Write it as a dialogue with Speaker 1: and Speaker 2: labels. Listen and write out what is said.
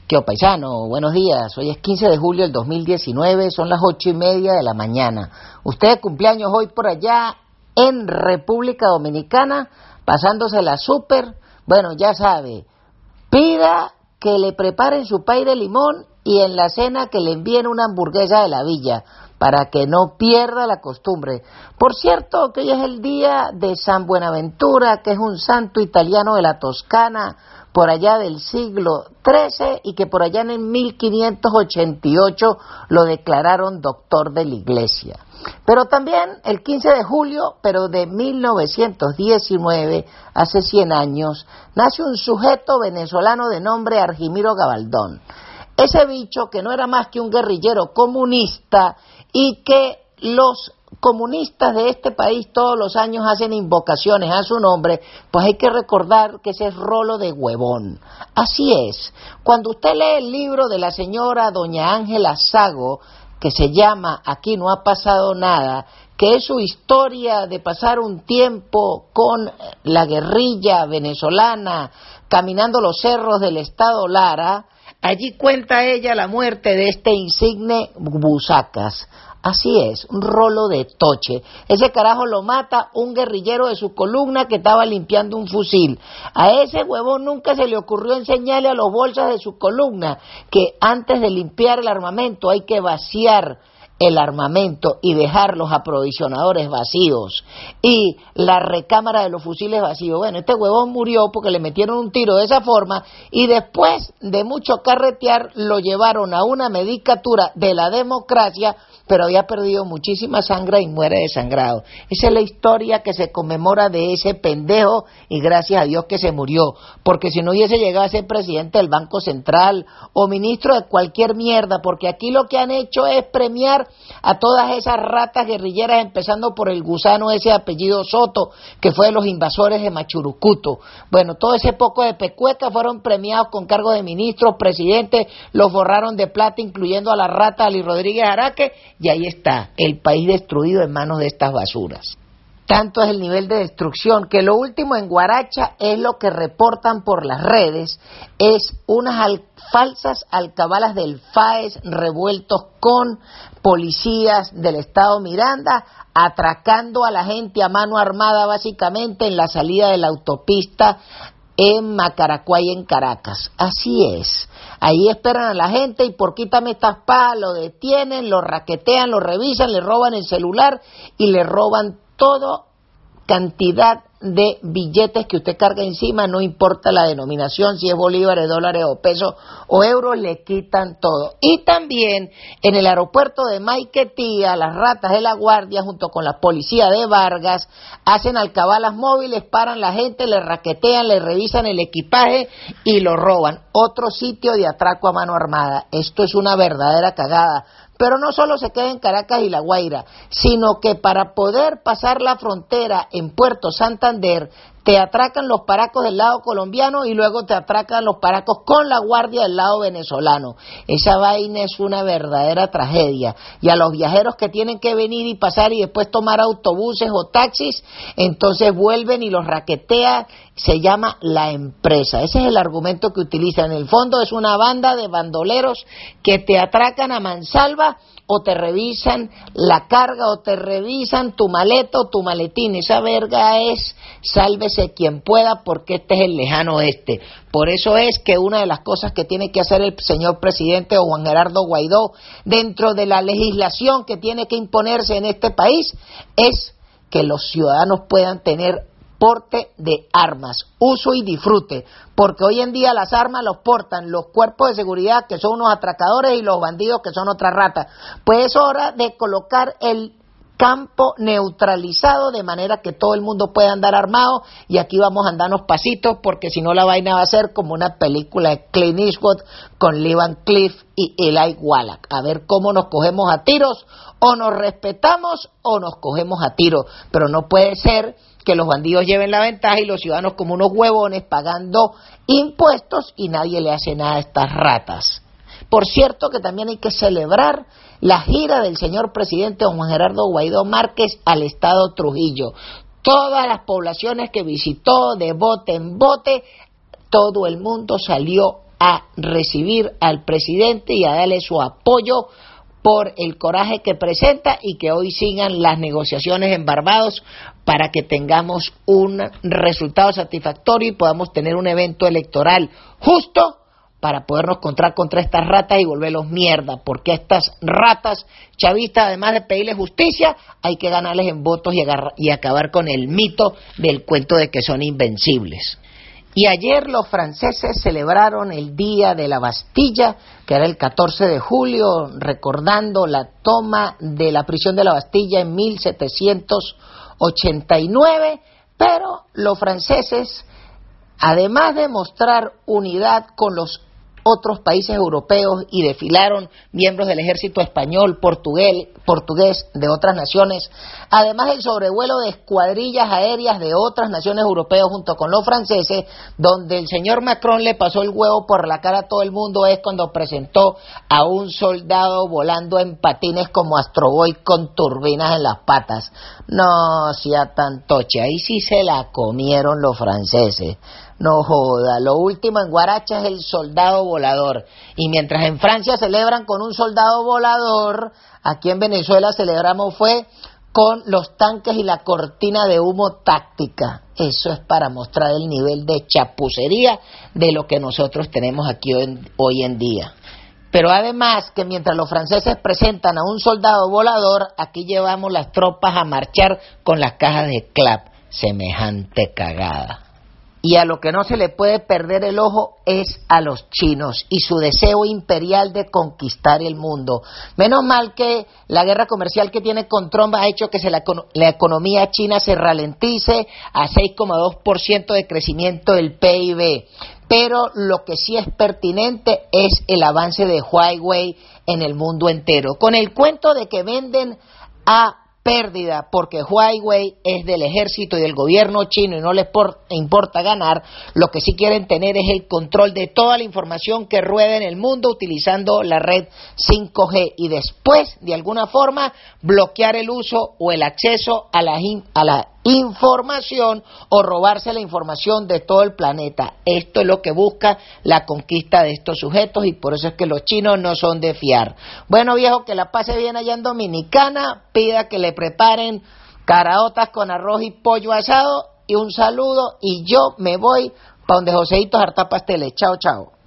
Speaker 1: ¿Qué o paisano? Buenos días. Hoy es 15 de julio del 2019, son las 8:30 de la mañana. Usted cumpleaños hoy por allá en República Dominicana, pasándose la súper. Bueno, ya sabe, pida que le preparen su pay de limón y en la cena que le envíen una hamburguesa de la villa, para que no pierda la costumbre. Por cierto, que hoy es el día de San Buenaventura, que es un santo italiano de la Toscana, por allá del siglo XIII, y que por allá en 1588 lo declararon doctor de la Iglesia. Pero también el 15 de julio, pero de 1919, hace 100 años, nace un sujeto venezolano de nombre Argimiro Gabaldón. Ese bicho que no era más que un guerrillero comunista y que los comunistas de este país todos los años hacen invocaciones a su nombre, pues hay que recordar que ese es rolo de huevón. Así es, cuando usted lee el libro de la señora doña Ángela Sago, que se llama Aquí no ha pasado nada, que es su historia de pasar un tiempo con la guerrilla venezolana, caminando los cerros del estado Lara, allí cuenta ella la muerte de este insigne Busacas. Así es, un rolo de toche. Ese carajo lo mata un guerrillero de su columna que estaba limpiando un fusil. A ese huevón nunca se le ocurrió enseñarle a los bolsas de su columna que antes de limpiar el armamento hay que vaciar el armamento y dejar los aprovisionadores vacíos y la recámara de los fusiles vacíos. Bueno, este huevón murió porque le metieron un tiro de esa forma y después de mucho carretear lo llevaron a una medicatura de la democracia, pero había perdido muchísima sangre y muere desangrado. Esa es la historia que se conmemora de ese pendejo y gracias a Dios que se murió, porque si no hubiese llegado a ser presidente del Banco Central o ministro de cualquier mierda, porque aquí lo que han hecho es premiar a todas esas ratas guerrilleras, empezando por el gusano ese de apellido Soto, que fue de los invasores de Machurucuto. Bueno, todo ese poco de pecuecas fueron premiados con cargo de ministros, presidentes, los borraron de plata, incluyendo a la rata Ali Rodríguez Araque, y ahí está, el país destruido en manos de estas basuras. Tanto es el nivel de destrucción que lo último en Guaracha es lo que reportan por las redes, es unas falsas alcabalas del FAES revueltos con policías del estado Miranda, atracando a la gente a mano armada básicamente en la salida de la autopista en Macaracuay, en Caracas. Así es, ahí esperan a la gente y por quítame estas palas lo detienen, lo raquetean, lo revisan, le roban el celular y le roban toda cantidad de billetes que usted carga encima, no importa la denominación, si es bolívares, dólares o pesos o euros, le quitan todo. Y también en el aeropuerto de Maiquetía, las ratas de la guardia junto con la policía de Vargas hacen alcabalas móviles, paran la gente, le raquetean, le revisan el equipaje y lo roban. Otro sitio de atraco a mano armada. Esto es una verdadera cagada. Pero no solo se queda en Caracas y La Guaira, sino que para poder pasar la frontera en Puerto Santander, te atracan los paracos del lado colombiano y luego te atracan los paracos con la guardia del lado venezolano. Esa vaina es una verdadera tragedia. Y a los viajeros que tienen que venir y pasar y después tomar autobuses o taxis, entonces vuelven y los raquetean, se llama la empresa. Ese es el argumento que utilizan. En el fondo es una banda de bandoleros que te atracan a mansalva o te revisan la carga o te revisan tu maleta o tu maletín. Esa verga es sálvese quien pueda porque este es el lejano oeste. Por eso es que una de las cosas que tiene que hacer el señor presidente o Juan Gerardo Guaidó dentro de la legislación que tiene que imponerse en este país es que los ciudadanos puedan tener porte de armas, uso y disfrute, porque hoy en día las armas los portan los cuerpos de seguridad que son unos atracadores y los bandidos que son otras ratas. Pues es hora de colocar el campo neutralizado de manera que todo el mundo pueda andar armado y aquí vamos a andarnos pasitos porque si no la vaina va a ser como una película de Clint Eastwood con Lee Van Cleef y Eli Wallach, a ver cómo nos cogemos a tiros, o nos respetamos o nos cogemos a tiros, pero no puede ser que los bandidos lleven la ventaja y los ciudadanos como unos huevones pagando impuestos y nadie le hace nada a estas ratas. Por cierto que también hay que celebrar la gira del señor presidente don Juan Gerardo Guaidó Márquez al estado Trujillo. Todas las poblaciones que visitó de bote en bote, todo el mundo salió a recibir al presidente y a darle su apoyo por el coraje que presenta y que hoy sigan las negociaciones en Barbados para que tengamos un resultado satisfactorio y podamos tener un evento electoral justo para podernos encontrar contra estas ratas y volverlos mierda, porque a estas ratas chavistas, además de pedirles justicia, hay que ganarles en votos y acabar con el mito del cuento de que son invencibles. Y ayer los franceses celebraron el Día de la Bastilla, que era el 14 de julio, recordando la toma de la prisión de la Bastilla en 1789, pero los franceses, además de mostrar unidad con los otros países europeos y desfilaron miembros del ejército español, portugués de otras naciones, además del sobrevuelo de escuadrillas aéreas de otras naciones europeas junto con los franceses, donde el señor Macron le pasó el huevo por la cara a todo el mundo, es cuando presentó a un soldado volando en patines como Astro Boy con turbinas en las patas. No sea tan toche, ahí sí se la comieron los franceses. No joda, lo último en Guaracha es el soldado volador. Y mientras en Francia celebran con un soldado volador, aquí en Venezuela celebramos fue con los tanques y la cortina de humo táctica. Eso es para mostrar el nivel de chapucería de lo que nosotros tenemos aquí hoy en día. Pero además que mientras los franceses presentan a un soldado volador, aquí llevamos las tropas a marchar con las cajas de clap. Semejante cagada. Y a lo que no se le puede perder el ojo es a los chinos y su deseo imperial de conquistar el mundo. Menos mal que la guerra comercial que tiene con Trump ha hecho que la economía china se ralentice a 6,2% de crecimiento del PIB. Pero lo que sí es pertinente es el avance de Huawei en el mundo entero. Con el cuento de que venden a pérdida porque Huawei es del ejército y del gobierno chino y no les importa ganar, lo que sí quieren tener es el control de toda la información que rueda en el mundo utilizando la red 5G y después, de alguna forma, bloquear el uso o el acceso a la información o robarse la información de todo el planeta. Esto es lo que busca la conquista de estos sujetos y por eso es que los chinos no son de fiar. Bueno, viejo, que la pase bien allá en Dominicana, pida que le preparen caraotas con arroz y pollo asado y un saludo y yo me voy para donde Joseito Jartá Pasteles. Chao, chao.